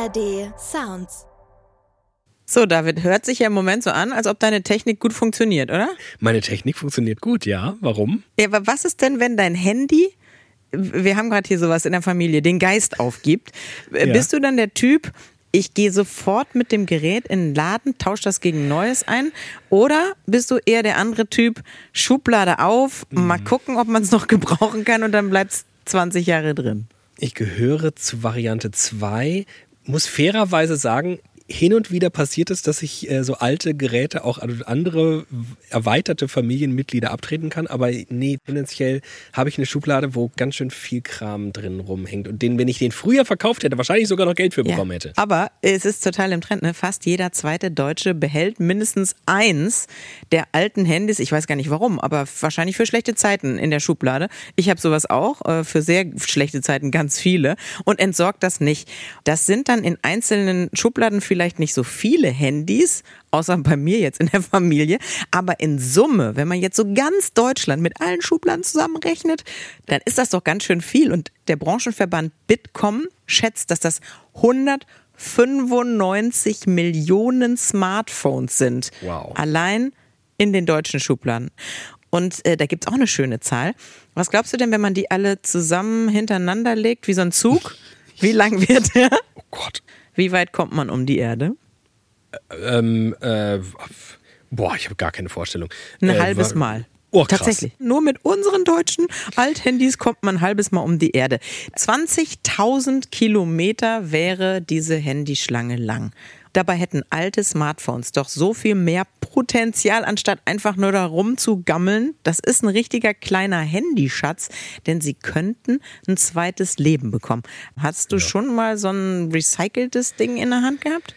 ARD Sounds. So, David, hört sich ja im Moment so an, als ob deine Technik gut funktioniert, oder? Meine Technik funktioniert gut, ja. Warum? Ja, aber was ist denn, wenn dein Handy, wir haben gerade hier sowas in der Familie, den Geist aufgibt? Ja. Bist du dann der Typ, ich gehe sofort mit dem Gerät in den Laden, tausche das gegen Neues ein? Oder bist du eher der andere Typ, Schublade auf, mal gucken, ob man es noch gebrauchen kann und dann bleibt es 20 Jahre drin? Ich gehöre zu Variante 2, muss fairerweise sagen, hin und wieder passiert es, dass ich so alte Geräte auch an andere erweiterte Familienmitglieder abtreten kann. Aber nee, tendenziell habe ich eine Schublade, wo ganz schön viel Kram drin rumhängt. Und wenn ich den früher verkauft hätte, wahrscheinlich sogar noch Geld für bekommen hätte. Aber es ist total im Trend, ne? Fast jeder zweite Deutsche behält mindestens eins der alten Handys. Ich weiß gar nicht warum, aber wahrscheinlich für schlechte Zeiten in der Schublade. Ich habe sowas auch, für sehr schlechte Zeiten ganz viele. Und entsorgt das nicht. Das sind dann in einzelnen Schubladen vielleicht nicht so viele Handys, außer bei mir jetzt in der Familie, aber in Summe, wenn man jetzt so ganz Deutschland mit allen Schubladen zusammenrechnet, dann ist das doch ganz schön viel. Und der Branchenverband Bitkom schätzt, dass das 195 Millionen Smartphones sind. Wow. Allein in den deutschen Schubladen. Und da gibt's auch eine schöne Zahl. Was glaubst du denn, wenn man die alle zusammen hintereinander legt, wie so ein Zug? Wie lang wird der? Oh Gott. Wie weit kommt man um die Erde? Ich habe gar keine Vorstellung. Ein halbes Mal. Oh, krass. Tatsächlich. Nur mit unseren deutschen Althandys kommt man ein halbes Mal um die Erde. 20.000 Kilometer wäre diese Handyschlange lang. Dabei hätten alte Smartphones doch so viel mehr Potenzial, anstatt einfach nur da rumzugammeln. Das ist ein richtiger kleiner Handyschatz, denn sie könnten ein zweites Leben bekommen. Hast du schon mal so ein recyceltes Ding in der Hand gehabt?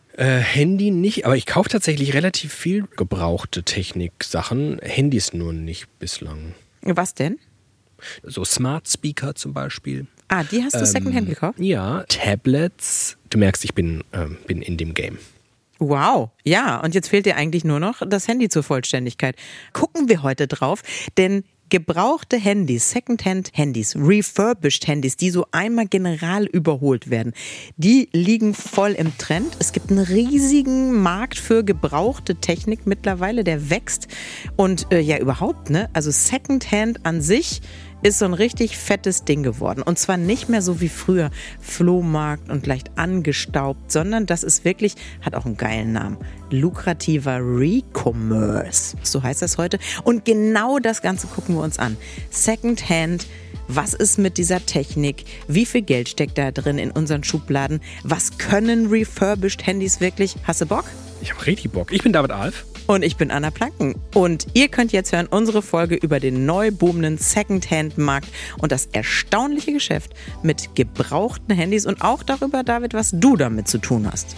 Handy nicht, aber ich kaufe tatsächlich relativ viel gebrauchte Technik-Sachen. Handys nur nicht bislang. Was denn? So Smart Speaker zum Beispiel. Ah, die hast du Secondhand gekauft? Ja, Tablets. Du merkst, ich bin in dem Game. Wow, ja, und jetzt fehlt dir eigentlich nur noch das Handy zur Vollständigkeit. Gucken wir heute drauf, denn gebrauchte Handys, Secondhand-Handys, Refurbished-Handys, die so einmal general überholt werden, die liegen voll im Trend. Es gibt einen riesigen Markt für gebrauchte Technik mittlerweile, der wächst. Und ja, überhaupt, ne? Also Secondhand an sich ist so ein richtig fettes Ding geworden. Und zwar nicht mehr so wie früher, Flohmarkt und leicht angestaubt, sondern das ist wirklich, hat auch einen geilen Namen, lukrativer Recommerce. So heißt das heute. Und genau das Ganze gucken wir uns an. Secondhand, was ist mit dieser Technik? Wie viel Geld steckt da drin in unseren Schubladen? Was können refurbished Handys wirklich? Hast du Bock? Ich habe richtig Bock. Ich bin David Alf. Und ich bin Anna Planken. Und ihr könnt jetzt hören unsere Folge über den neu boomenden Secondhand-Markt und das erstaunliche Geschäft mit gebrauchten Handys und auch darüber, David, was du damit zu tun hast.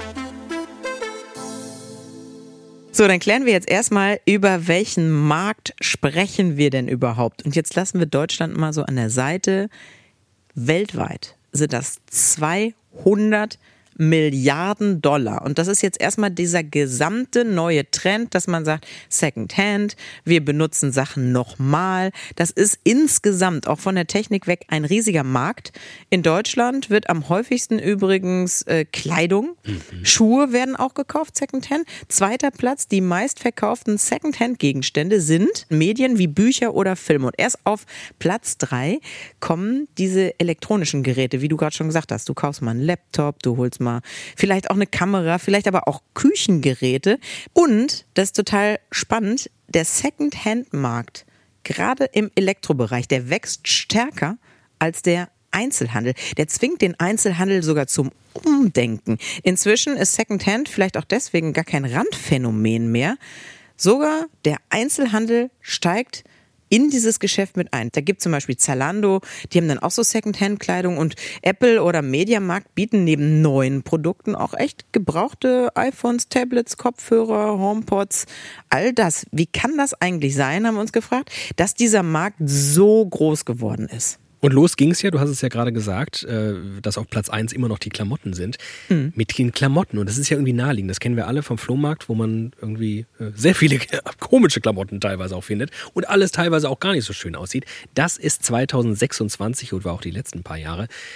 So, dann klären wir jetzt erstmal, über welchen Markt sprechen wir denn überhaupt? Und jetzt lassen wir Deutschland mal so an der Seite. Weltweit sind das 200 Milliarden Dollar. Und das ist jetzt erstmal dieser gesamte neue Trend, dass man sagt, Secondhand, wir benutzen Sachen nochmal. Das ist insgesamt auch von der Technik weg ein riesiger Markt. In Deutschland wird am häufigsten übrigens Kleidung, Schuhe werden auch gekauft, Secondhand. Zweiter Platz, die meistverkauften Secondhand-Gegenstände sind Medien wie Bücher oder Filme. Und erst auf Platz 3 kommen diese elektronischen Geräte, wie du gerade schon gesagt hast. Du kaufst mal einen Laptop, du holst mal vielleicht auch eine Kamera, vielleicht aber auch Küchengeräte. Und, das ist total spannend, der Secondhand-Markt, gerade im Elektrobereich, der wächst stärker als der Einzelhandel. Der zwingt den Einzelhandel sogar zum Umdenken. Inzwischen ist Secondhand vielleicht auch deswegen gar kein Randphänomen mehr. Sogar der Einzelhandel steigt in dieses Geschäft mit ein. Da gibt es zum Beispiel Zalando, die haben dann auch so Secondhand-Kleidung und Apple oder Mediamarkt bieten neben neuen Produkten auch echt gebrauchte iPhones, Tablets, Kopfhörer, HomePods, all das. Wie kann das eigentlich sein, haben wir uns gefragt, dass dieser Markt so groß geworden ist? Und los ging es ja, du hast es ja gerade gesagt, dass auf Platz 1 immer noch die Klamotten sind. Mit den Klamotten. Und das ist ja irgendwie naheliegend. Das kennen wir alle vom Flohmarkt, wo man irgendwie sehr viele komische Klamotten teilweise auch findet. Und alles teilweise auch gar nicht so schön aussieht. Das ist 2026 und war auch die letzten paar Jahre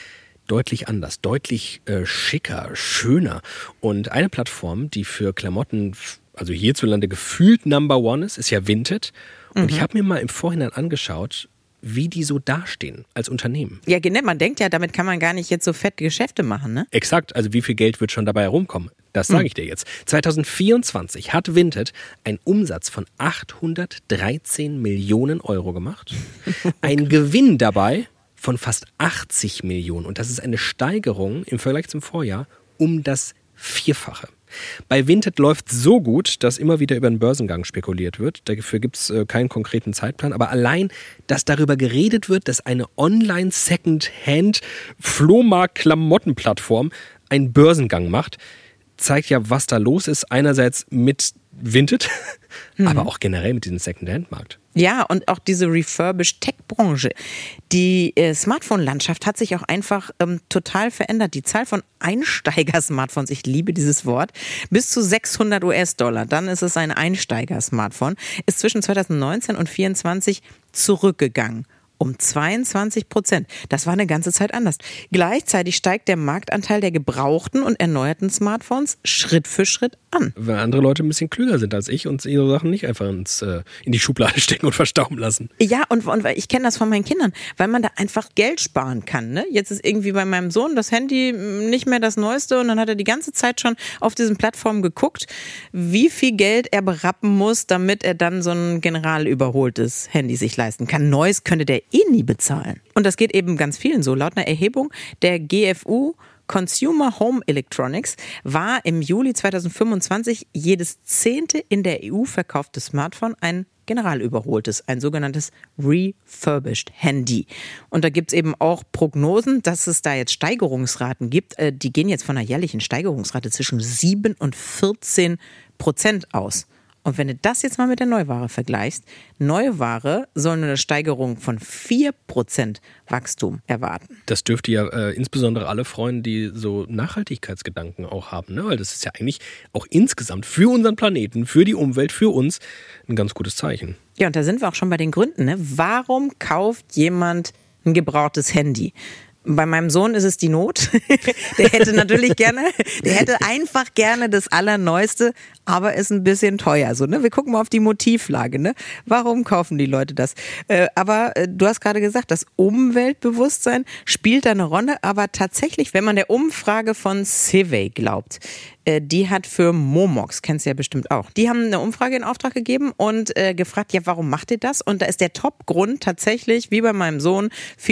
deutlich anders, deutlich schicker, schöner. Und eine Plattform, die für Klamotten, also hierzulande gefühlt Number One ist ja Vinted. Und ich habe mir mal im Vorhinein angeschaut, wie die so dastehen als Unternehmen. Ja, genau. Man denkt ja, damit kann man gar nicht jetzt so fett Geschäfte machen, ne? Exakt. Also wie viel Geld wird schon dabei herumkommen? Das sage ich dir jetzt. 2024 hat Vinted einen Umsatz von 813 Millionen Euro gemacht. Ein Gewinn dabei von fast 80 Millionen. Und das ist eine Steigerung im Vergleich zum Vorjahr um das Vierfache. Bei Vinted läuft es so gut, dass immer wieder über einen Börsengang spekuliert wird. Dafür gibt es keinen konkreten Zeitplan. Aber allein, dass darüber geredet wird, dass eine Online-Second-Hand-Flohmarkt-Klamottenplattform einen Börsengang macht, zeigt ja, was da los ist. Einerseits mit Vinted, aber auch generell mit diesem Second-Hand-Markt. Ja, und auch diese refurbished Tech-Branche. Die Smartphone-Landschaft hat sich auch einfach total verändert. Die Zahl von Einsteiger-Smartphones, ich liebe dieses Wort, bis zu $600, dann ist es ein Einsteiger-Smartphone, ist zwischen 2019 und 2024 zurückgegangen. Um 22%. Das war eine ganze Zeit anders. Gleichzeitig steigt der Marktanteil der gebrauchten und erneuerten Smartphones Schritt für Schritt an. Weil andere Leute ein bisschen klüger sind als ich und ihre Sachen nicht einfach in die Schublade stecken und verstauben lassen. Ja, und ich kenne das von meinen Kindern, weil man da einfach Geld sparen kann. Ne? Jetzt ist irgendwie bei meinem Sohn das Handy nicht mehr das Neueste und dann hat er die ganze Zeit schon auf diesen Plattformen geguckt, wie viel Geld er berappen muss, damit er dann so ein generalüberholtes Handy sich leisten kann. Neues könnte der nie bezahlen. Und das geht eben ganz vielen so. Laut einer Erhebung der GfU Consumer Home Electronics war im Juli 2025 jedes 10. in der EU verkaufte Smartphone ein generalüberholtes, ein sogenanntes refurbished Handy. Und da gibt es eben auch Prognosen, dass es da jetzt Steigerungsraten gibt. Die gehen jetzt von einer jährlichen Steigerungsrate zwischen 7 und 14% aus. Und wenn du das jetzt mal mit der Neuware vergleichst, Neuware soll eine Steigerung von 4% Wachstum erwarten. Das dürfte ja insbesondere alle freuen, die so Nachhaltigkeitsgedanken auch haben, ne? Weil das ist ja eigentlich auch insgesamt für unseren Planeten, für die Umwelt, für uns ein ganz gutes Zeichen. Ja, und da sind wir auch schon bei den Gründen. Ne? Warum kauft jemand ein gebrauchtes Handy? Bei meinem Sohn ist es die Not. Der hätte einfach gerne das Allerneueste, aber ist ein bisschen teuer. So, ne? Wir gucken mal auf die Motivlage. Ne? Warum kaufen die Leute das? Aber du hast gerade gesagt, das Umweltbewusstsein spielt da eine Rolle. Aber tatsächlich, wenn man der Umfrage von Civey glaubt, die hat für Momox, kennst du ja bestimmt auch, die haben eine Umfrage in Auftrag gegeben und gefragt, ja, warum macht ihr das? Und da ist der Top-Grund tatsächlich, wie bei meinem Sohn,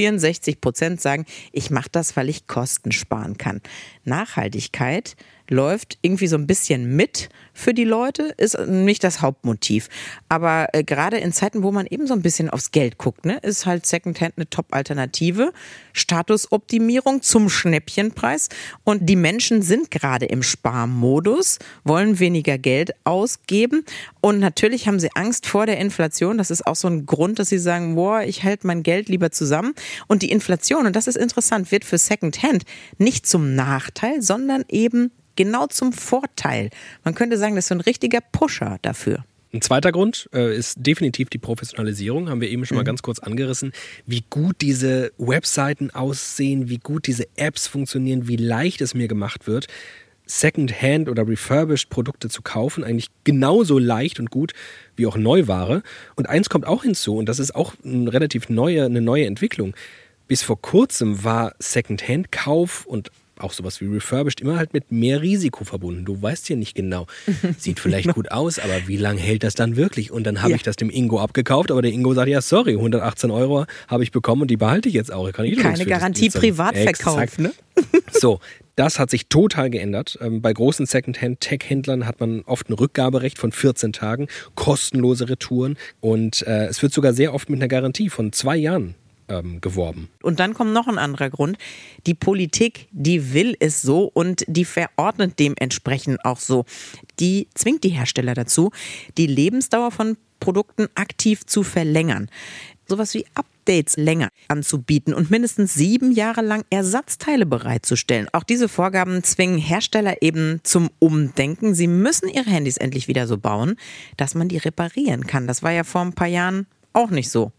64% sagen, ich mache das, weil ich Kosten sparen kann. Nachhaltigkeit läuft irgendwie so ein bisschen mit für die Leute, ist nicht das Hauptmotiv. Aber gerade in Zeiten, wo man eben so ein bisschen aufs Geld guckt, ne, ist halt Secondhand eine Top-Alternative. Statusoptimierung zum Schnäppchenpreis. Und die Menschen sind gerade im Sparmodus, wollen weniger Geld ausgeben. Und natürlich haben sie Angst vor der Inflation. Das ist auch so ein Grund, dass sie sagen, boah, ich halte mein Geld lieber zusammen. Und die Inflation, und das ist interessant, wird für Secondhand nicht zum Nachteil, sondern eben genau zum Vorteil. Man könnte sagen, das ist so ein richtiger Pusher dafür. Ein zweiter Grund ist definitiv die Professionalisierung, haben wir eben schon mal ganz kurz angerissen, wie gut diese Webseiten aussehen, wie gut diese Apps funktionieren, wie leicht es mir gemacht wird, Secondhand oder refurbished Produkte zu kaufen, eigentlich genauso leicht und gut wie auch Neuware. Und eins kommt auch hinzu, und das ist auch eine neue Entwicklung. Bis vor kurzem war Secondhand-Kauf und auch sowas wie refurbished immer halt mit mehr Risiko verbunden. Du weißt ja nicht genau, sieht vielleicht gut aus, aber wie lange hält das dann wirklich? Und dann habe ich das dem Ingo abgekauft, aber der Ingo sagt, ja sorry, 118 € habe ich bekommen und die behalte ich jetzt auch. Keine Garantie Privatverkauf, ne? So, das hat sich total geändert. Bei großen Secondhand-Tech-Händlern hat man oft ein Rückgaberecht von 14 Tagen, kostenlose Retouren und es wird sogar sehr oft mit einer Garantie von 2 Jahren geworben. Und dann kommt noch ein anderer Grund. Die Politik, die will es so und die verordnet dementsprechend auch so. Die zwingt die Hersteller dazu, die Lebensdauer von Produkten aktiv zu verlängern. Sowas wie Updates länger anzubieten und mindestens 7 Jahre lang Ersatzteile bereitzustellen. Auch diese Vorgaben zwingen Hersteller eben zum Umdenken. Sie müssen ihre Handys endlich wieder so bauen, dass man die reparieren kann. Das war ja vor ein paar Jahren auch nicht so.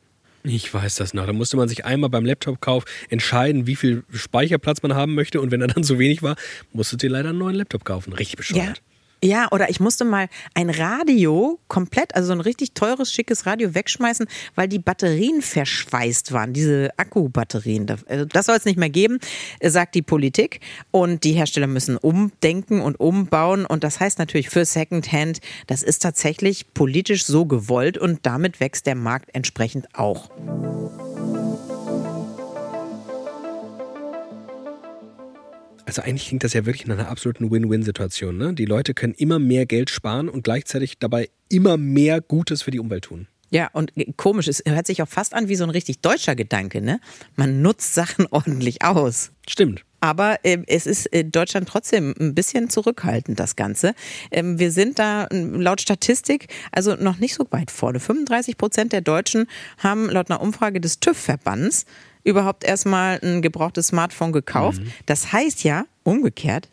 Ich weiß das noch. Da musste man sich einmal beim Laptop-Kauf entscheiden, wie viel Speicherplatz man haben möchte. Und wenn er dann zu wenig war, musstest du dir leider einen neuen Laptop kaufen. Richtig bescheuert. Ja, oder ich musste mal ein Radio komplett, also so ein richtig teures, schickes Radio wegschmeißen, weil die Batterien verschweißt waren, diese Akkubatterien. Das soll es nicht mehr geben, sagt die Politik. Und die Hersteller müssen umdenken und umbauen. Und das heißt natürlich für Secondhand, das ist tatsächlich politisch so gewollt und damit wächst der Markt entsprechend auch. Also eigentlich klingt das ja wirklich nach einer absoluten Win-Win-Situation. Ne? Die Leute können immer mehr Geld sparen und gleichzeitig dabei immer mehr Gutes für die Umwelt tun. Ja, und komisch, es hört sich auch fast an wie so ein richtig deutscher Gedanke, ne? Man nutzt Sachen ordentlich aus. Stimmt. Aber es ist in Deutschland trotzdem ein bisschen zurückhaltend, das Ganze. Wir sind da laut Statistik also noch nicht so weit vorne. 35% der Deutschen haben laut einer Umfrage des TÜV-Verbands überhaupt erstmal ein gebrauchtes Smartphone gekauft. Das heißt ja, umgekehrt,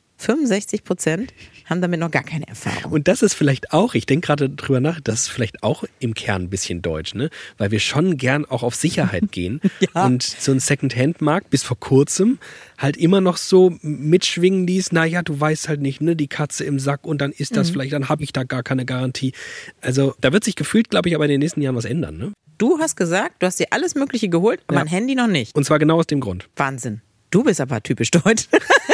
65% haben damit noch gar keine Erfahrung. Und das ist vielleicht auch, ich denke gerade drüber nach, das ist vielleicht auch im Kern ein bisschen deutsch, ne? Weil wir schon gern auch auf Sicherheit gehen. Ja. Und so ein Secondhand-Markt bis vor kurzem halt immer noch so mitschwingen ließ, naja, du weißt halt nicht, ne, die Katze im Sack und dann ist das vielleicht, dann habe ich da gar keine Garantie. Also da wird sich gefühlt, glaube ich, aber in den nächsten Jahren was ändern, ne? Du hast gesagt, du hast dir alles Mögliche geholt, aber ein Handy noch nicht. Und zwar genau aus dem Grund. Wahnsinn. Du bist aber typisch deutsch.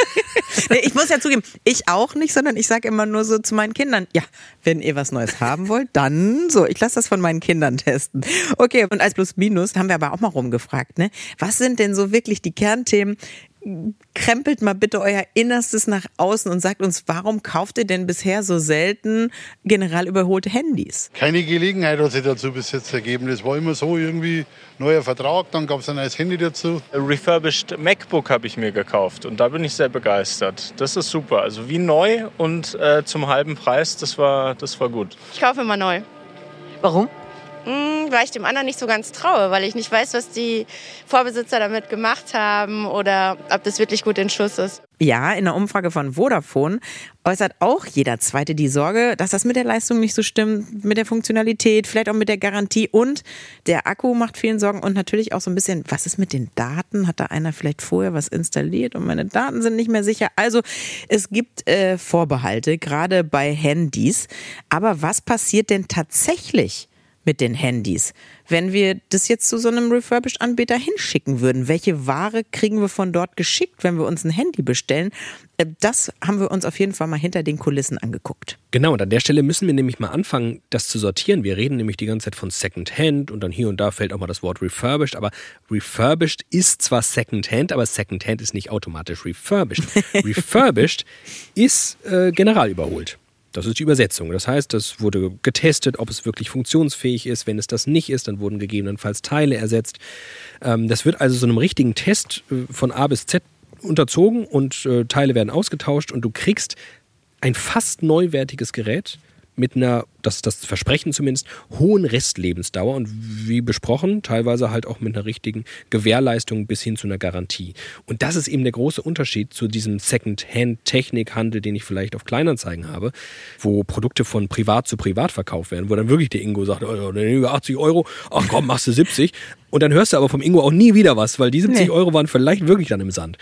Nee, ich muss ja zugeben, ich auch nicht, sondern ich sage immer nur so zu meinen Kindern, ja, wenn ihr was Neues haben wollt, dann so. Ich lasse das von meinen Kindern testen. Okay, und als Plus-Minus haben wir aber auch mal rumgefragt, ne? Was sind denn so wirklich die Kernthemen? Krempelt mal bitte euer Innerstes nach außen und sagt uns, warum kauft ihr denn bisher so selten general überholte Handys? Keine Gelegenheit hat sich dazu bis jetzt ergeben. Das war immer so irgendwie neuer Vertrag, dann gab es ein neues Handy dazu. Ein refurbished MacBook habe ich mir gekauft und da bin ich sehr begeistert. Das ist super, also wie neu und zum halben Preis, das war gut. Ich kaufe immer neu. Warum? Weil ich dem anderen nicht so ganz traue, weil ich nicht weiß, was die Vorbesitzer damit gemacht haben oder ob das wirklich gut in Schuss ist. Ja, in der Umfrage von Vodafone äußert auch jeder Zweite die Sorge, dass das mit der Leistung nicht so stimmt, mit der Funktionalität, vielleicht auch mit der Garantie und der Akku macht vielen Sorgen und natürlich auch so ein bisschen, was ist mit den Daten? Hat da einer vielleicht vorher was installiert und meine Daten sind nicht mehr sicher? Also es gibt Vorbehalte, gerade bei Handys. Aber was passiert denn tatsächlich mit den Handys? Wenn wir das jetzt zu so einem Refurbished-Anbieter hinschicken würden, welche Ware kriegen wir von dort geschickt, wenn wir uns ein Handy bestellen? Das haben wir uns auf jeden Fall mal hinter den Kulissen angeguckt. Genau, und an der Stelle müssen wir nämlich mal anfangen, das zu sortieren. Wir reden nämlich die ganze Zeit von Secondhand und dann hier und da fällt auch mal das Wort Refurbished. Aber Refurbished ist zwar Secondhand, aber Secondhand ist nicht automatisch Refurbished. Refurbished ist general überholt. Das ist die Übersetzung. Das heißt, das wurde getestet, ob es wirklich funktionsfähig ist. Wenn es das nicht ist, dann wurden gegebenenfalls Teile ersetzt. Das wird also so einem richtigen Test von A bis Z unterzogen und Teile werden ausgetauscht und du kriegst ein fast neuwertiges Gerät mit einer, das ist das Versprechen zumindest, hohen Restlebensdauer und wie besprochen, teilweise halt auch mit einer richtigen Gewährleistung bis hin zu einer Garantie. Und das ist eben der große Unterschied zu diesem Second-Hand-Technikhandel, den ich vielleicht auf Kleinanzeigen habe, wo Produkte von privat zu privat verkauft werden, wo dann wirklich der Ingo sagt, oh, über 80 €, ach komm, machst du 70. Und dann hörst du aber vom Ingo auch nie wieder was, weil die 70 € waren vielleicht wirklich dann im Sand.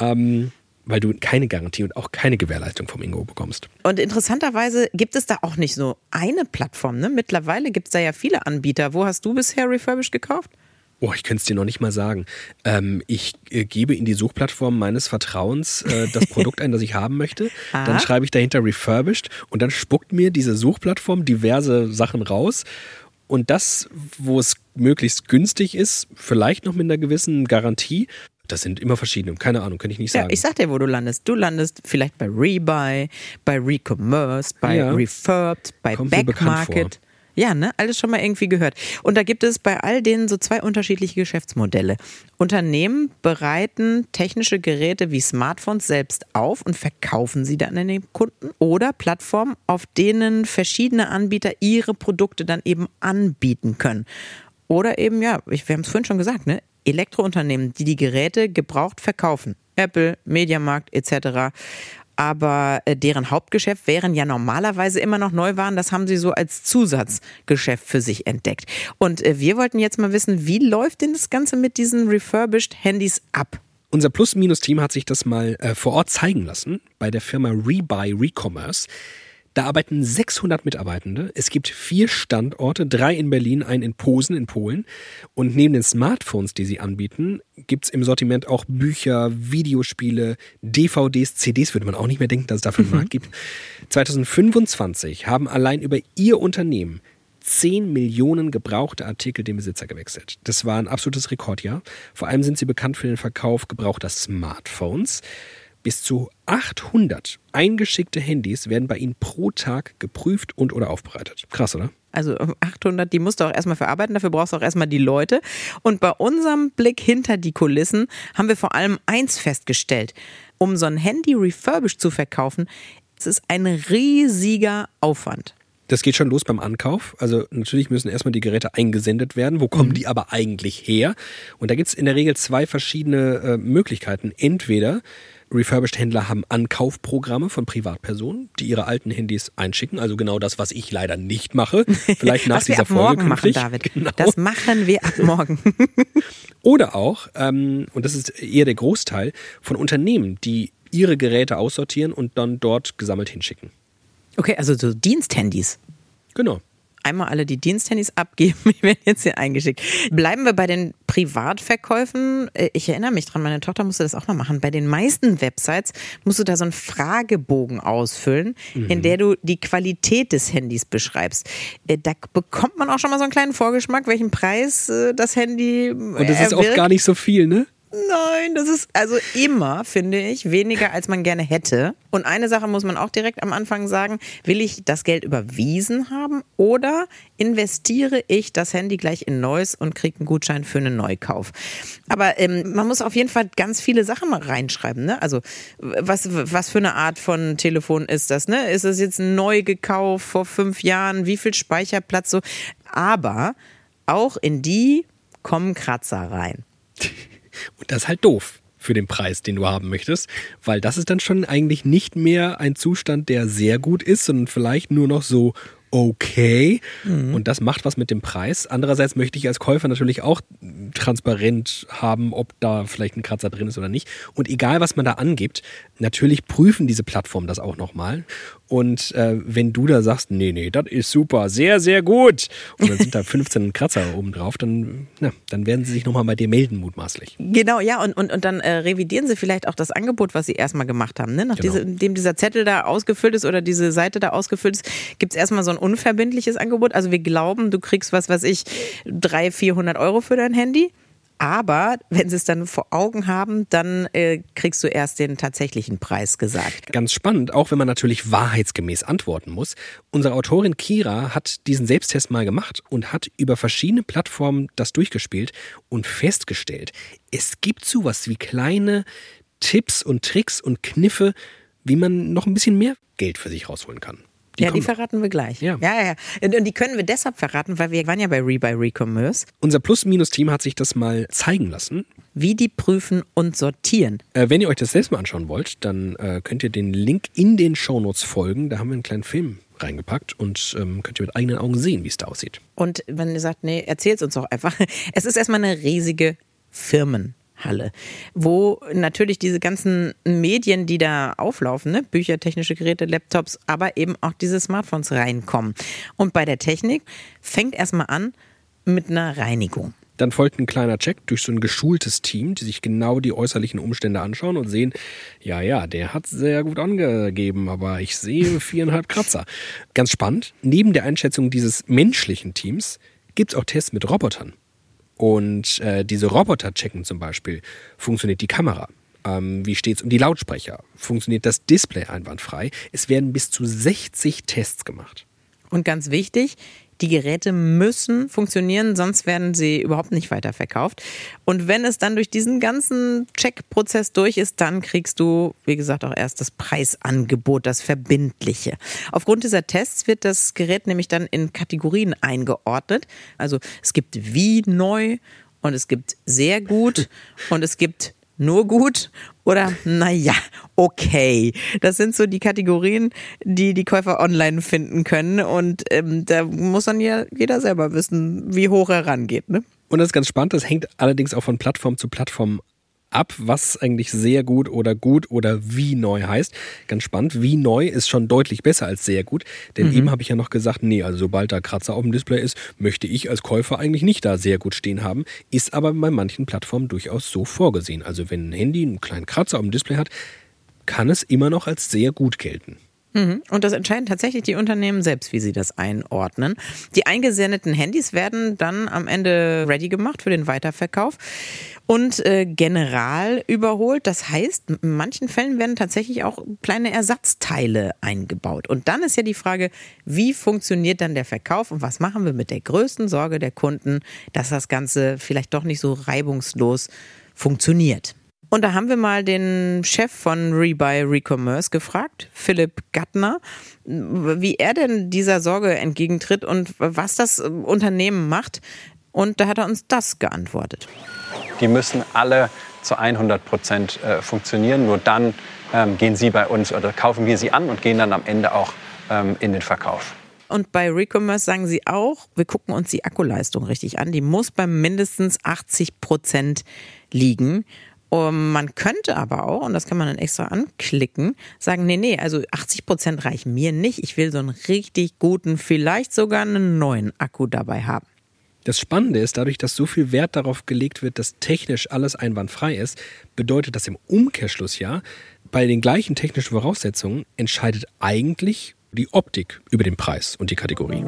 Weil du keine Garantie und auch keine Gewährleistung vom Ingo bekommst. Und interessanterweise gibt es da auch nicht so eine Plattform, ne? Mittlerweile gibt es da ja viele Anbieter. Wo hast du bisher Refurbished gekauft? Oh, ich könnte es dir noch nicht mal sagen. Ich gebe in die Suchplattform meines Vertrauens das Produkt ein, das ich haben möchte. Dann schreibe ich dahinter Refurbished und dann spuckt mir diese Suchplattform diverse Sachen raus. Und das, wo es möglichst günstig ist, vielleicht noch mit einer gewissen Garantie, das sind immer verschiedene, keine Ahnung, kann ich nicht sagen. Ja, ich sag dir, wo du landest. Du landest vielleicht bei Rebuy, bei Recommerce, bei Refurbed, bei Backmarket. Ja, ne? Alles schon mal irgendwie gehört. Und da gibt es bei all denen so zwei unterschiedliche Geschäftsmodelle. Unternehmen bereiten technische Geräte wie Smartphones selbst auf und verkaufen sie dann an den Kunden. Oder Plattformen, auf denen verschiedene Anbieter ihre Produkte dann eben anbieten können. Oder eben, ja, wir haben es vorhin schon gesagt, ne? Elektrounternehmen, die die Geräte gebraucht verkaufen. Apple, Mediamarkt etc. aber deren Hauptgeschäft wären ja normalerweise immer noch Neuwaren. Das haben sie so als Zusatzgeschäft für sich entdeckt. Und wir wollten jetzt mal wissen, wie läuft denn das Ganze mit diesen refurbished Handys ab? Unser Plus-Minus-Team hat sich das mal vor Ort zeigen lassen bei der Firma Rebuy Recommerce. Da arbeiten 600 Mitarbeitende. Es gibt 4 Standorte, 3 in Berlin, einen in Posen in Polen. Und neben den Smartphones, die sie anbieten, gibt es im Sortiment auch Bücher, Videospiele, DVDs, CDs, würde man auch nicht mehr denken, dass es dafür einen Markt gibt. 2025 haben allein über ihr Unternehmen 10 Millionen gebrauchte Artikel dem Besitzer gewechselt. Das war ein absolutes Rekordjahr. Vor allem sind sie bekannt für den Verkauf gebrauchter Smartphones. Bis zu 800 eingeschickte Handys werden bei ihnen pro Tag geprüft und oder aufbereitet. Krass, oder? Also 800, die musst du auch erstmal verarbeiten, dafür brauchst du auch erstmal die Leute. Und bei unserem Blick hinter die Kulissen haben wir vor allem eins festgestellt. Um so ein Handy refurbished zu verkaufen, es ist ein riesiger Aufwand. Das geht schon los beim Ankauf. Also natürlich müssen erstmal die Geräte eingesendet werden. Wo kommen die aber eigentlich her? Und da gibt es in der Regel 2 verschiedene Möglichkeiten. Entweder Refurbished-Händler haben Ankaufprogramme von Privatpersonen, die ihre alten Handys einschicken. Also genau das, was ich leider nicht mache. Vielleicht nach dieser Folge machen, David. Genau. Das machen wir ab morgen. Oder auch, und das ist eher der Großteil, von Unternehmen, die ihre Geräte aussortieren und dann dort gesammelt hinschicken. Okay, also so Diensthandys. Genau. Einmal alle die Diensthandys abgeben, die werden jetzt hier eingeschickt. Bleiben wir bei den Privatverkäufen. Ich erinnere mich dran, meine Tochter musste das auch mal machen. Bei den meisten Websites musst du da so einen Fragebogen ausfüllen, in der du die Qualität des Handys beschreibst. Da bekommt man auch schon mal so einen kleinen Vorgeschmack, welchen Preis das Handy Und das ist oft gar nicht so viel, ne? Nein, das ist also immer, finde ich, weniger als man gerne hätte. Und eine Sache muss man auch direkt am Anfang sagen, will ich das Geld überwiesen haben oder investiere ich das Handy gleich in Neues und kriege einen Gutschein für einen Neukauf? Aber man muss auf jeden Fall ganz viele Sachen mal reinschreiben, ne? Also was für eine Art von Telefon ist das, ne? Ist es jetzt neu gekauft vor 5 Jahren? Wie viel Speicherplatz so? Aber auch in die kommen Kratzer rein. Und das ist halt doof für den Preis, den du haben möchtest, weil das ist dann schon eigentlich nicht mehr ein Zustand, der sehr gut ist, sondern vielleicht nur noch so okay. Und das macht was mit dem Preis. Andererseits möchte ich als Käufer natürlich auch transparent haben, ob da vielleicht ein Kratzer drin ist oder nicht. Und egal, was man da angibt, natürlich prüfen diese Plattformen das auch nochmal. Und wenn du da sagst, nee, das ist super, sehr, sehr gut, und dann sind da 15 Kratzer oben drauf, dann werden sie sich nochmal bei dir melden, mutmaßlich. Genau, ja, und dann revidieren sie vielleicht auch das Angebot, was sie erstmal gemacht haben. Ne? Nachdem dieser Zettel da ausgefüllt ist oder diese Seite da ausgefüllt ist, gibt es erstmal so ein unverbindliches Angebot. Also wir glauben, du kriegst 300-400 Euro für dein Handy. Aber wenn sie es dann vor Augen haben, dann kriegst du erst den tatsächlichen Preis gesagt. Ganz spannend, auch wenn man natürlich wahrheitsgemäß antworten muss. Unsere Autorin Kira hat diesen Selbsttest mal gemacht und hat über verschiedene Plattformen das durchgespielt und festgestellt, es gibt sowas wie kleine Tipps und Tricks und Kniffe, wie man noch ein bisschen mehr Geld für sich rausholen kann. Die verraten wir gleich. Ja. Und die können wir deshalb verraten, weil wir waren ja bei Rebuy Recommerce. Unser Plus-Minus-Team hat sich das mal zeigen lassen. Wie die prüfen und sortieren. Wenn ihr euch das selbst mal anschauen wollt, dann könnt ihr den Link in den Shownotes folgen. Da haben wir einen kleinen Film reingepackt und könnt ihr mit eigenen Augen sehen, wie es da aussieht. Und wenn ihr sagt, nee, erzähl's uns doch einfach. Es ist erstmal eine riesige Firmenhalle, wo natürlich diese ganzen Medien, die da auflaufen, ne? Bücher, technische Geräte, Laptops, aber eben auch diese Smartphones reinkommen. Und bei der Technik fängt erstmal an mit einer Reinigung. Dann folgt ein kleiner Check durch so ein geschultes Team, die sich genau die äußerlichen Umstände anschauen und sehen, ja, der hat sehr gut angegeben, aber ich sehe 4,5 Kratzer. Ganz spannend, neben der Einschätzung dieses menschlichen Teams gibt es auch Tests mit Robotern. Und diese Roboter checken zum Beispiel, funktioniert die Kamera? Wie steht es um die Lautsprecher? Funktioniert das Display einwandfrei? Es werden bis zu 60 Tests gemacht. Und ganz wichtig, die Geräte müssen funktionieren, sonst werden sie überhaupt nicht weiterverkauft. Und wenn es dann durch diesen ganzen Checkprozess durch ist, dann kriegst du, wie gesagt, auch erst das Preisangebot, das verbindliche. Aufgrund dieser Tests wird das Gerät nämlich dann in Kategorien eingeordnet. Also es gibt wie neu und es gibt sehr gut und es gibt nur gut oder naja, okay. Das sind so die Kategorien, die die Käufer online finden können und da muss dann ja jeder selber wissen, wie hoch er rangeht, ne? Und das ist ganz spannend, das hängt allerdings auch von Plattform zu Plattform ab, was eigentlich sehr gut oder wie neu heißt. Ganz spannend, wie neu ist schon deutlich besser als sehr gut, denn eben habe ich ja noch gesagt, nee, also sobald da Kratzer auf dem Display ist, möchte ich als Käufer eigentlich nicht da sehr gut stehen haben, ist aber bei manchen Plattformen durchaus so vorgesehen. Also wenn ein Handy einen kleinen Kratzer auf dem Display hat, kann es immer noch als sehr gut gelten. Und das entscheiden tatsächlich die Unternehmen selbst, wie sie das einordnen. Die eingesendeten Handys werden dann am Ende ready gemacht für den Weiterverkauf und general überholt. Das heißt, in manchen Fällen werden tatsächlich auch kleine Ersatzteile eingebaut. Und dann ist ja die Frage, wie funktioniert dann der Verkauf und was machen wir mit der größten Sorge der Kunden, dass das Ganze vielleicht doch nicht so reibungslos funktioniert. Und da haben wir mal den Chef von Rebuy Recommerce gefragt, Philipp Gattner, wie er denn dieser Sorge entgegentritt und was das Unternehmen macht. Und da hat er uns das geantwortet. Die müssen alle zu 100% funktionieren. Nur dann gehen sie bei uns oder kaufen wir sie an und gehen dann am Ende auch in den Verkauf. Und bei Recommerce sagen sie auch, wir gucken uns die Akkuleistung richtig an. Die muss bei mindestens 80% liegen. Und man könnte aber auch, und das kann man dann extra anklicken, sagen, nee, also 80% reichen mir nicht. Ich will so einen richtig guten, vielleicht sogar einen neuen Akku dabei haben. Das Spannende ist, dadurch, dass so viel Wert darauf gelegt wird, dass technisch alles einwandfrei ist, bedeutet das im Umkehrschluss ja, bei den gleichen technischen Voraussetzungen entscheidet eigentlich die Optik über den Preis und die Kategorie.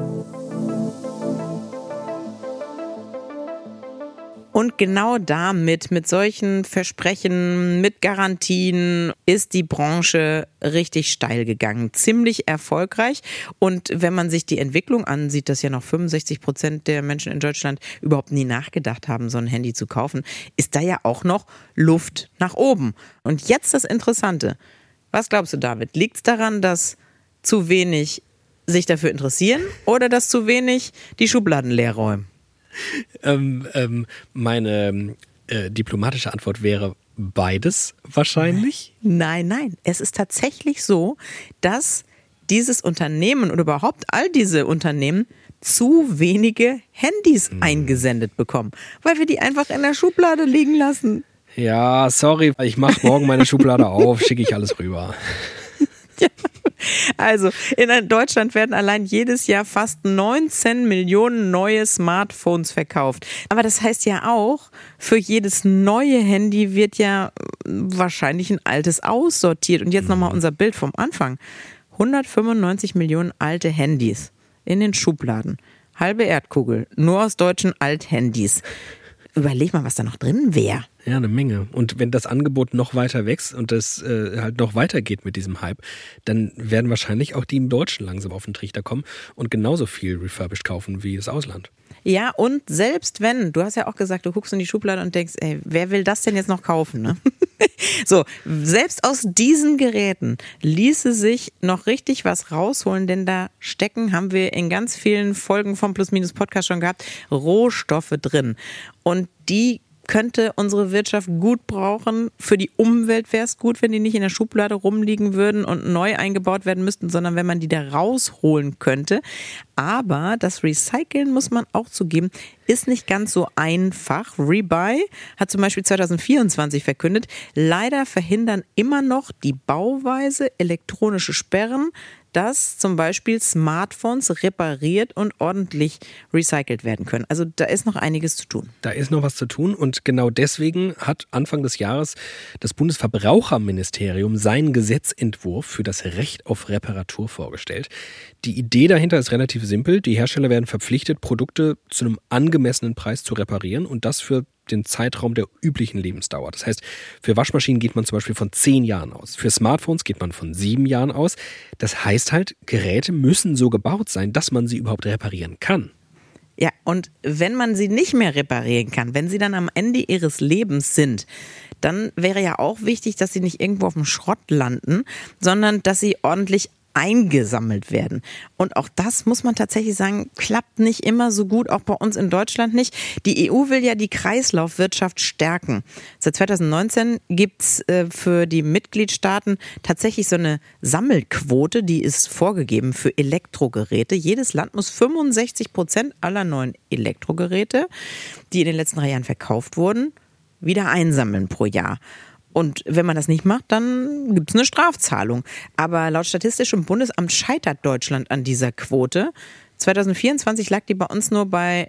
Und genau damit, mit solchen Versprechen, mit Garantien, ist die Branche richtig steil gegangen. Ziemlich erfolgreich. Und wenn man sich die Entwicklung ansieht, dass ja noch 65% der Menschen in Deutschland überhaupt nie nachgedacht haben, so ein Handy zu kaufen, ist da ja auch noch Luft nach oben. Und jetzt das Interessante. Was glaubst du, David? Liegt es daran, dass zu wenig sich dafür interessieren oder dass zu wenig die Schubladen leer räumen? Meine diplomatische Antwort wäre beides wahrscheinlich. Nein. Es ist tatsächlich so, dass dieses Unternehmen und überhaupt all diese Unternehmen zu wenige Handys eingesendet bekommen, weil wir die einfach in der Schublade liegen lassen. Ja, sorry, ich mache morgen meine Schublade auf, schicke ich alles rüber. Ja. Also in Deutschland werden allein jedes Jahr fast 19 Millionen neue Smartphones verkauft. Aber das heißt ja auch, für jedes neue Handy wird ja wahrscheinlich ein altes aussortiert. Und jetzt nochmal unser Bild vom Anfang. 195 Millionen alte Handys in den Schubladen. Halbe Erdkugel, nur aus deutschen Althandys. Überleg mal, was da noch drin wäre. Ja, eine Menge. Und wenn das Angebot noch weiter wächst und es halt noch weitergeht mit diesem Hype, dann werden wahrscheinlich auch die im Deutschen langsam auf den Trichter kommen und genauso viel refurbished kaufen wie das Ausland. Ja, und selbst wenn, du hast ja auch gesagt, du guckst in die Schublade und denkst, ey, wer will das denn jetzt noch kaufen, ne? So, selbst aus diesen Geräten ließe sich noch richtig was rausholen, denn da stecken, haben wir in ganz vielen Folgen vom Plus-Minus-Podcast schon gehabt, Rohstoffe drin. Und die könnte unsere Wirtschaft gut brauchen. Für die Umwelt wäre es gut, wenn die nicht in der Schublade rumliegen würden und neu eingebaut werden müssten, sondern wenn man die da rausholen könnte. Aber das Recyceln, muss man auch zugeben, ist nicht ganz so einfach. Rebuy hat zum Beispiel 2024 verkündet, leider verhindern immer noch die Bauweise elektronische Sperren, dass zum Beispiel Smartphones repariert und ordentlich recycelt werden können. Also da ist noch einiges zu tun. Da ist noch was zu tun und genau deswegen hat Anfang des Jahres das Bundesverbraucherministerium seinen Gesetzentwurf für das Recht auf Reparatur vorgestellt. Die Idee dahinter ist relativ simpel. Die Hersteller werden verpflichtet, Produkte zu einem angemessenen Preis zu reparieren und das für den Zeitraum der üblichen Lebensdauer. Das heißt, für Waschmaschinen geht man zum Beispiel von 10 Jahren aus. Für Smartphones geht man von 7 Jahren aus. Das heißt halt, Geräte müssen so gebaut sein, dass man sie überhaupt reparieren kann. Ja, und wenn man sie nicht mehr reparieren kann, wenn sie dann am Ende ihres Lebens sind, dann wäre ja auch wichtig, dass sie nicht irgendwo auf dem Schrott landen, sondern dass sie ordentlich eingesammelt werden. Und auch das muss man tatsächlich sagen, klappt nicht immer so gut, auch bei uns in Deutschland nicht. Die EU will ja die Kreislaufwirtschaft stärken. Seit 2019 gibt's für die Mitgliedstaaten tatsächlich so eine Sammelquote, die ist vorgegeben für Elektrogeräte. Jedes Land muss 65% aller neuen Elektrogeräte, die in den letzten 3 Jahren verkauft wurden, wieder einsammeln pro Jahr. Und wenn man das nicht macht, dann gibt es eine Strafzahlung. Aber laut Statistischem Bundesamt scheitert Deutschland an dieser Quote. 2024 lag die bei uns nur bei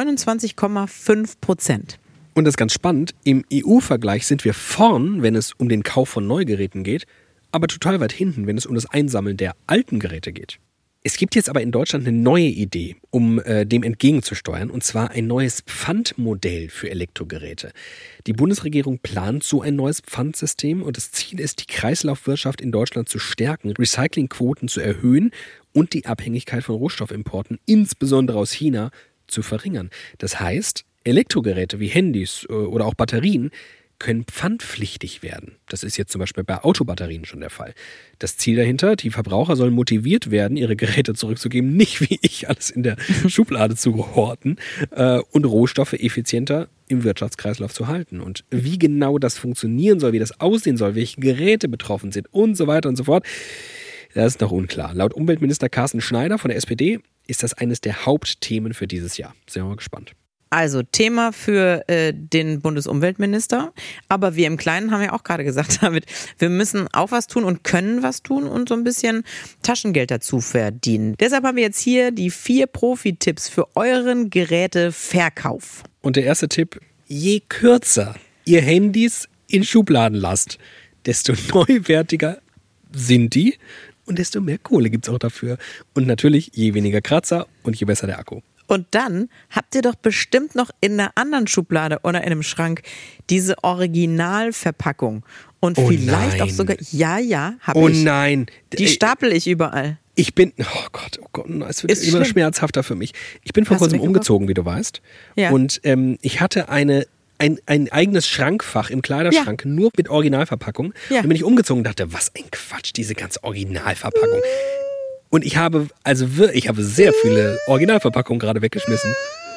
29,5%. Und das ist ganz spannend, im EU-Vergleich sind wir vorn, wenn es um den Kauf von Neugeräten geht, aber total weit hinten, wenn es um das Einsammeln der alten Geräte geht. Es gibt jetzt aber in Deutschland eine neue Idee, um dem entgegenzusteuern, und zwar ein neues Pfandmodell für Elektrogeräte. Die Bundesregierung plant so ein neues Pfandsystem und das Ziel ist, die Kreislaufwirtschaft in Deutschland zu stärken, Recyclingquoten zu erhöhen und die Abhängigkeit von Rohstoffimporten, insbesondere aus China, zu verringern. Das heißt, Elektrogeräte wie Handys oder auch Batterien können pfandpflichtig werden. Das ist jetzt zum Beispiel bei Autobatterien schon der Fall. Das Ziel dahinter, die Verbraucher sollen motiviert werden, ihre Geräte zurückzugeben, nicht wie ich alles in der Schublade zu horten und Rohstoffe effizienter im Wirtschaftskreislauf zu halten. Und wie genau das funktionieren soll, wie das aussehen soll, welche Geräte betroffen sind und so weiter und so fort, das ist noch unklar. Laut Umweltminister Carsten Schneider von der SPD ist das eines der Hauptthemen für dieses Jahr. Sind wir mal gespannt. Also Thema für den Bundesumweltminister. Aber wir im Kleinen haben ja auch gerade gesagt, David, wir müssen auch was tun und können was tun und so ein bisschen Taschengeld dazu verdienen. Deshalb haben wir jetzt hier die 4 Profi-Tipps für euren Geräteverkauf. Und der erste Tipp, je kürzer ihr Handys in Schubladen lasst, desto neuwertiger sind die und desto mehr Kohle gibt es auch dafür. Und natürlich, je weniger Kratzer und je besser der Akku. Und dann habt ihr doch bestimmt noch in einer anderen Schublade oder in einem Schrank diese Originalverpackung. Und vielleicht auch sogar, ja, habe ich. Oh nein. Die stapel ich überall. Oh Gott, es wird immer schmerzhafter für mich. Ich bin vor kurzem umgezogen, wie du weißt. Ja. Und ich hatte ein eigenes Schrankfach im Kleiderschrank, nur mit Originalverpackung. Ja. Dann bin ich umgezogen und dachte, was ein Quatsch, diese ganze Originalverpackung. Und ich habe sehr viele Originalverpackungen gerade weggeschmissen.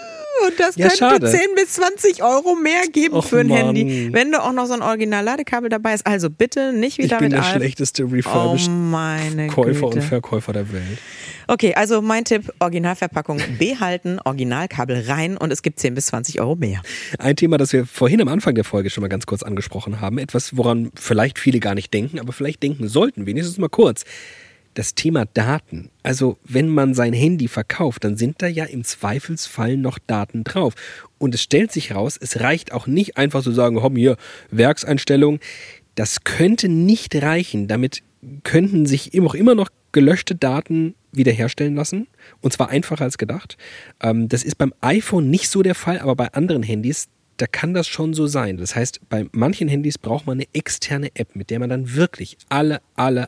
Und das könnte 10 bis 20 Euro mehr geben für ein Handy, wenn du auch noch so ein Original-Ladekabel dabei ist. Also bitte nicht wieder mit Ich bin der schlechteste Refurbished-Käufer und Verkäufer der Welt. Okay, also mein Tipp, Originalverpackung behalten, Originalkabel rein und es gibt 10 bis 20 Euro mehr. Ein Thema, das wir vorhin am Anfang der Folge schon mal ganz kurz angesprochen haben, etwas, woran vielleicht viele gar nicht denken, aber vielleicht denken sollten, wenigstens mal kurz. Das Thema Daten. Also wenn man sein Handy verkauft, dann sind da ja im Zweifelsfall noch Daten drauf. Und es stellt sich raus, es reicht auch nicht einfach zu sagen, komm hier, Werkseinstellung. Das könnte nicht reichen. Damit könnten sich auch immer noch gelöschte Daten wiederherstellen lassen. Und zwar einfacher als gedacht. Das ist beim iPhone nicht so der Fall, aber bei anderen Handys, da kann das schon so sein. Das heißt, bei manchen Handys braucht man eine externe App, mit der man dann wirklich alle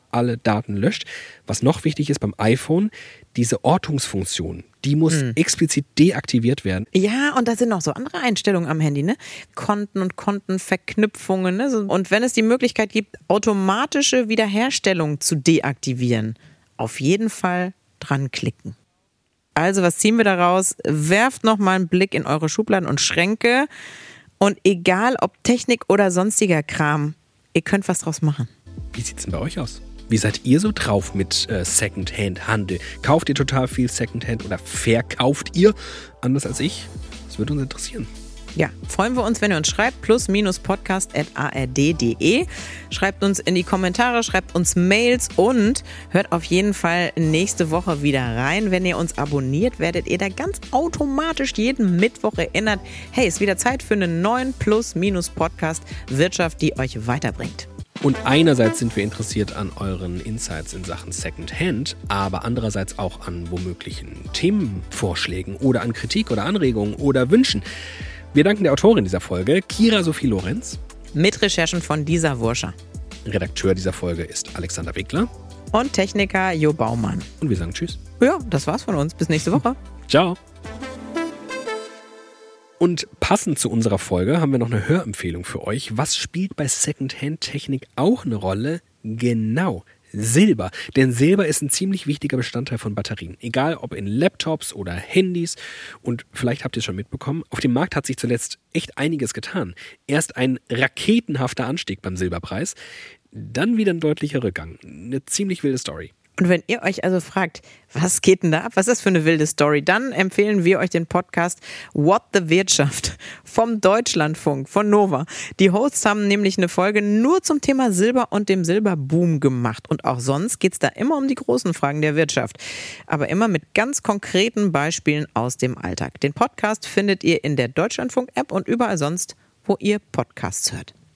Daten löscht. Was noch wichtig ist beim iPhone, diese Ortungsfunktion, die muss explizit deaktiviert werden. Ja, und da sind noch so andere Einstellungen am Handy, ne? Konten und Kontenverknüpfungen, ne? Und wenn es die Möglichkeit gibt, automatische Wiederherstellung zu deaktivieren, auf jeden Fall dran klicken. Also, was ziehen wir daraus? Werft nochmal einen Blick in eure Schubladen und Schränke. Und egal, ob Technik oder sonstiger Kram, ihr könnt was draus machen. Wie sieht's denn bei euch aus? Wie seid ihr so drauf mit Secondhand-Handel? Kauft ihr total viel Secondhand oder verkauft ihr anders als ich? Das würde uns interessieren. Ja, freuen wir uns, wenn ihr uns schreibt, plus-podcast@ard.de. Schreibt uns in die Kommentare, schreibt uns Mails und hört auf jeden Fall nächste Woche wieder rein. Wenn ihr uns abonniert, werdet ihr da ganz automatisch jeden Mittwoch erinnert, hey, ist wieder Zeit für einen neuen Plus-Podcast Wirtschaft, die euch weiterbringt. Und einerseits sind wir interessiert an euren Insights in Sachen Secondhand, aber andererseits auch an womöglichen Themenvorschlägen oder an Kritik oder Anregungen oder Wünschen. Wir danken der Autorin dieser Folge, Kira Sophie Lorenz. Mit Recherchen von Disa Wurscher. Redakteur dieser Folge ist Alexander Wickler. Und Techniker Jo Baumann. Und wir sagen Tschüss. Ja, das war's von uns. Bis nächste Woche. Ciao. Und passend zu unserer Folge haben wir noch eine Hörempfehlung für euch. Was spielt bei Secondhand-Technik auch eine Rolle? Genau, Silber. Denn Silber ist ein ziemlich wichtiger Bestandteil von Batterien. Egal ob in Laptops oder Handys. Und vielleicht habt ihr es schon mitbekommen, auf dem Markt hat sich zuletzt echt einiges getan. Erst ein raketenhafter Anstieg beim Silberpreis, dann wieder ein deutlicher Rückgang. Eine ziemlich wilde Story. Und wenn ihr euch also fragt, was geht denn da ab? Was ist das für eine wilde Story? Dann empfehlen wir euch den Podcast What the Wirtschaft vom Deutschlandfunk, von Nova. Die Hosts haben nämlich eine Folge nur zum Thema Silber und dem Silberboom gemacht. Und auch sonst geht es da immer um die großen Fragen der Wirtschaft. Aber immer mit ganz konkreten Beispielen aus dem Alltag. Den Podcast findet ihr in der Deutschlandfunk-App und überall sonst, wo ihr Podcasts hört.